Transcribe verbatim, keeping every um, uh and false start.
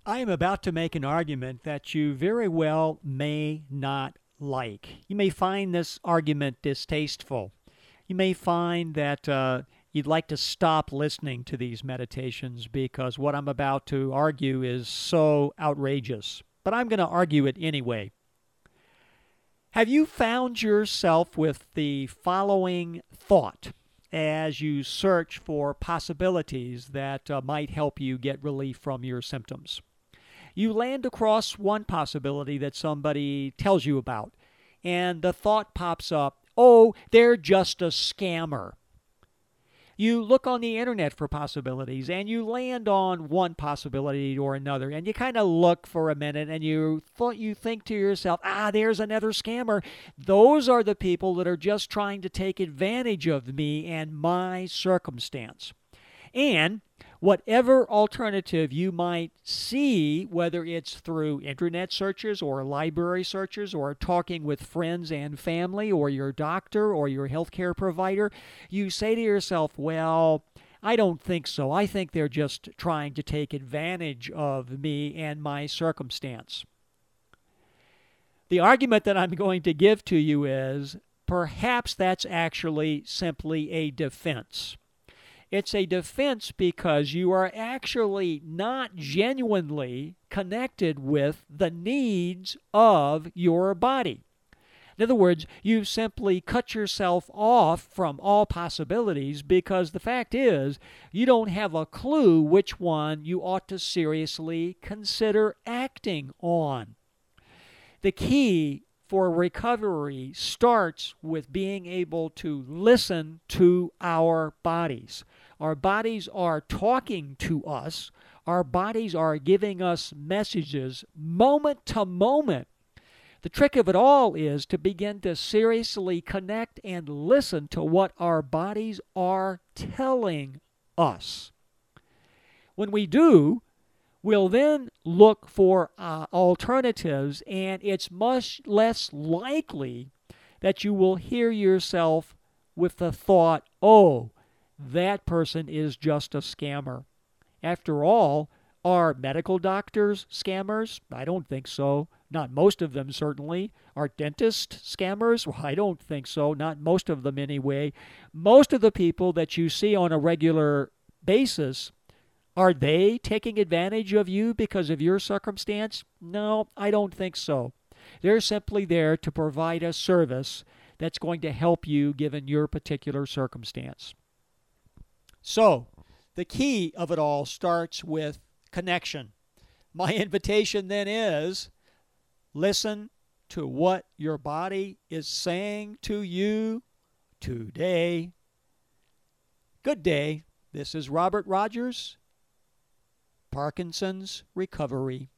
I am about to make an argument that you very well may not like. You may find this argument distasteful. You may find that uh, you'd like to stop listening to these meditations because what I'm about to argue is so outrageous. But I'm going to argue it anyway. Have you found yourself with the following thought as you search for possibilities that uh, might help you get relief from your symptoms? You land across one possibility that somebody tells you about, and the thought pops up, oh, they're just a scammer. You look on the internet for possibilities, and you land on one possibility or another, and you kind of look for a minute, and you thought you think to yourself, ah, there's another scammer. Those are the people that are just trying to take advantage of me and my circumstance. And whatever alternative you might see, whether it's through internet searches or library searches or talking with friends and family or your doctor or your healthcare provider, you say to yourself, well, I don't think so. I think they're just trying to take advantage of me and my circumstance. The argument that I'm going to give to you is perhaps that's actually simply a defense. It's a defense because you are actually not genuinely connected with the needs of your body. In other words, you simply cut yourself off from all possibilities because the fact is you don't have a clue which one you ought to seriously consider acting on. The key for recovery starts with being able to listen to our bodies. Our bodies are talking to us. Our bodies are giving us messages moment to moment. The trick of it all is to begin to seriously connect and listen to what our bodies are telling us. When we do, we'll then look for uh, alternatives, and it's much less likely that you will hear yourself with the thought, oh, that person is just a scammer. After all, are medical doctors scammers? I don't think so. Not most of them, certainly. Are dentists scammers? Well, I don't think so. Not most of them, anyway. Most of the people that you see on a regular basis, are they taking advantage of you because of your circumstance? No, I don't think so. They're simply there to provide a service that's going to help you given your particular circumstance. So, the key of it all starts with connection. My invitation then is, listen to what your body is saying to you today. Good day. This is Robert Rogers, Parkinson's Recovery.